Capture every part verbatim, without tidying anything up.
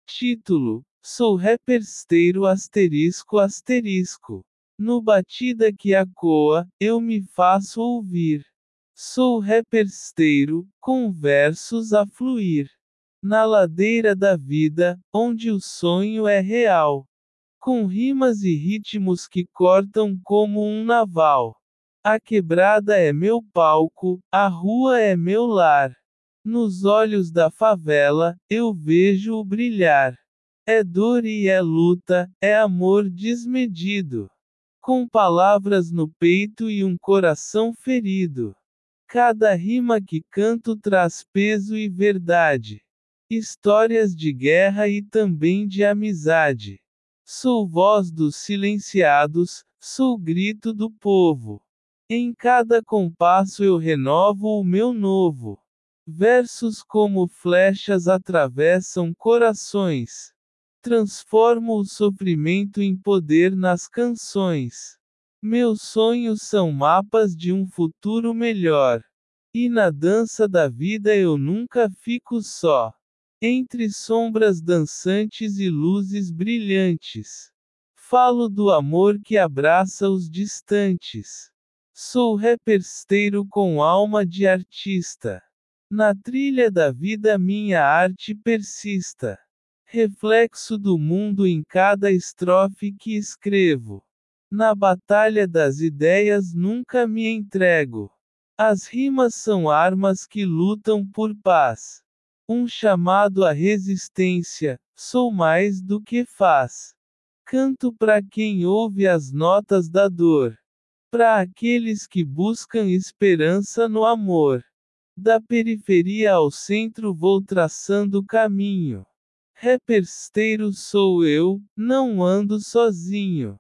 Título: Sou rappersteiro asterisco asterisco. No batida que acoa, eu me faço ouvir. Sou rappersteiro, com versos a fluir. Na ladeira da vida, onde o sonho é real. Com rimas e ritmos que cortam como um naval. A quebrada é meu palco, a rua é meu lar. Nos olhos da favela, eu vejo-o brilhar. É dor e é luta, é amor desmedido. Com palavras no peito e um coração ferido. Cada rima que canto traz peso e verdade. Histórias de guerra e também de amizade. Sou voz dos silenciados, sou grito do povo. Em cada compasso eu renovo o meu novo. Versos como flechas atravessam corações. Transformo o sofrimento em poder nas canções. Meus sonhos são mapas de um futuro melhor. E na dança da vida eu nunca fico só. Entre sombras dançantes e luzes brilhantes. Falo do amor que abraça os distantes. Sou rappersteiro com alma de artista. Na trilha da vida minha arte persista. Reflexo do mundo em cada estrofe que escrevo. Na batalha das ideias nunca me entrego. As rimas são armas que lutam por paz. Um chamado à resistência, sou mais do que faz. Canto para quem ouve as notas da dor. Para aqueles que buscam esperança no amor. Da periferia ao centro vou traçando caminho. Rappersteiro sou eu, não ando sozinho.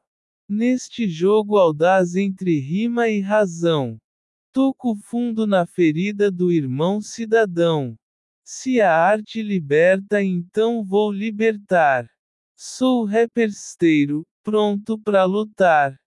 Neste jogo audaz entre rima e razão. Toco fundo na ferida do irmão cidadão. Se a arte liberta, então vou libertar. Sou rappersteiro, pronto pra lutar.